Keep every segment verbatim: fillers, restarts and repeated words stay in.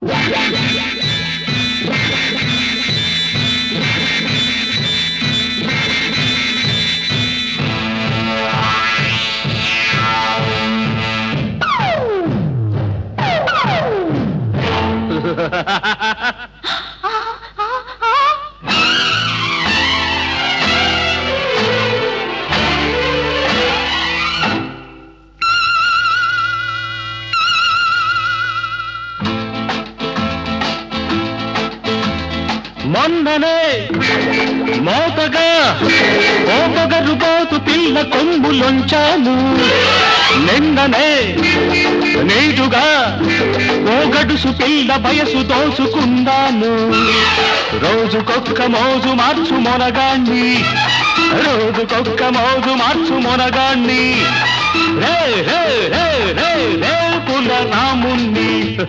మొన్ననే మోతగా ఓ పొగరుబోతు పిల్ల కొమ్ములొంచాను, నిన్ననే నీటుగా ఓ గడుసు పిల్ల వయసు దోచుకున్నాను. రోజుకొక్క మోజు మార్చు మొనగాన్ని, రోజుకొక్క మోజు మార్చు మొనగాన్ని, రే రే రే రే రే పుల రాముణ్ణి.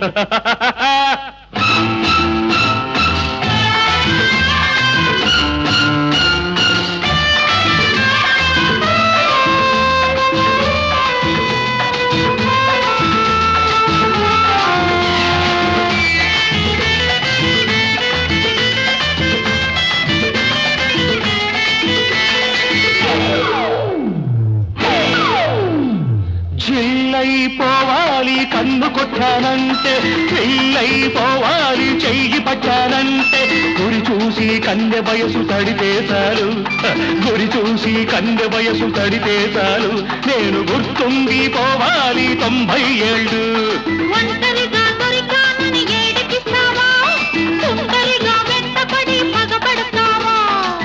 జిల్లైపోవాలి కన్ను కొట్టానంటే, జిల్లైపోవాలి చెయ్యి పట్టానంటే, గురి చూసి కన్నె వయసు తడితే చాలు, గురి చూసి కన్నె వయసు తడితే చాలు. నేను గుర్తుండి పోవాలి తొంభై ఏళ్ళు. ఒంటరిగా దొరికానని ఏడిపిస్తావా, సుందరిగా వెంటపడి పగబడతావా?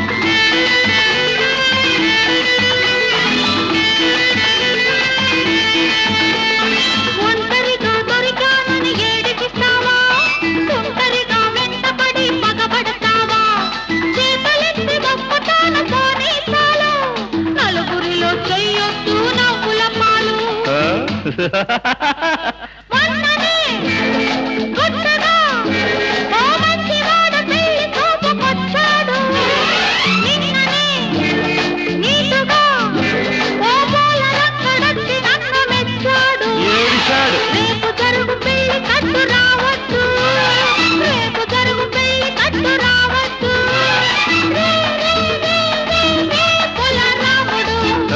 ఒంటరిగా దొరికానని ఏడిపిస్తావా, సుందరిగా వెంటపడి పగబడతావా? చేతలెత్తి గొప్పతాను పోనీ చాలు, నలుగురిలో చెయ్యొద్దు నవ్వుల పాలు. మొన్ననే కొత్తగా ఓ మంచివాడు పెళ్లి చూపుకొచ్చాడు, నిన్ననే నీటుగా ఓ పూల రంగడొచ్చి నన్ను మెచ్చాడు. రేపు జరుగు పెళ్లి కట్టు రావద్దు, రేపు జరుగు పెళ్లి కట్టు రావద్దు, రే రే రే రే రే పుల రాముడు.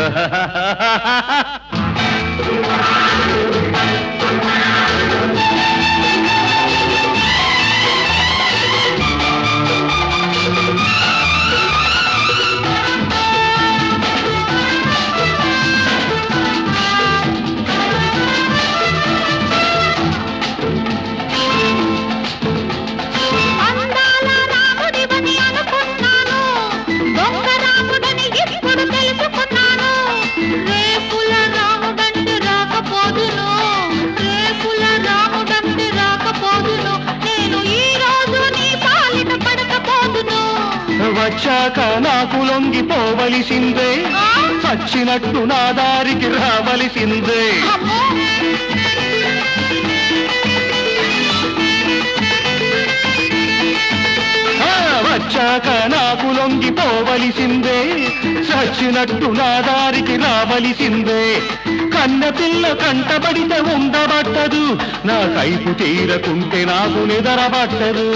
అందాల రాముడివని అనుకున్నాను, దొంగ రాముడని ఇప్పుడు తెలుసుకున్నాను. రేపుల రాముడంటే రాకపోదును, రేపుల రాముడంటే రాకపోదును, నేను ఈ రోజు నీ పాలిట పడకపోదును. వచ్చాక నాకు లొంగిపోవలసిందే, చచ్చినట్టు నా దారికి రావలసిందే. అమ్మో, వచ్చాక నాకు లొంగిపోవలసిందే, చచ్చినట్టు నా దారికి రావలసిందే. కన్న పిల్ల కంటబడితే ఉండబట్టదు, నా కైపు తీరకుంటే నాకు నిద్రబట్టదు.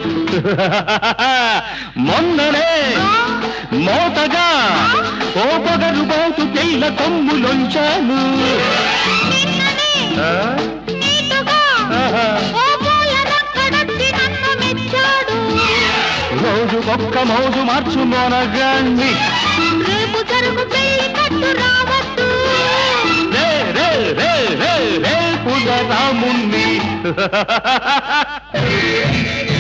మొన్ననే మోతగా ఓ పొగరుబోతు పిల్ల కొమ్ములొంచాను, నిన్ననే నీటుగా ఓ పూల రంగడొచ్చి నన్ను మెచ్చాడు. రోజుకొక్క మోజు మార్చు మొనగాన్ని, రేపు జరుగు పెళ్లి కట్టు రావద్దు, రే రే రే రే రే పుల రాముణ్ణి.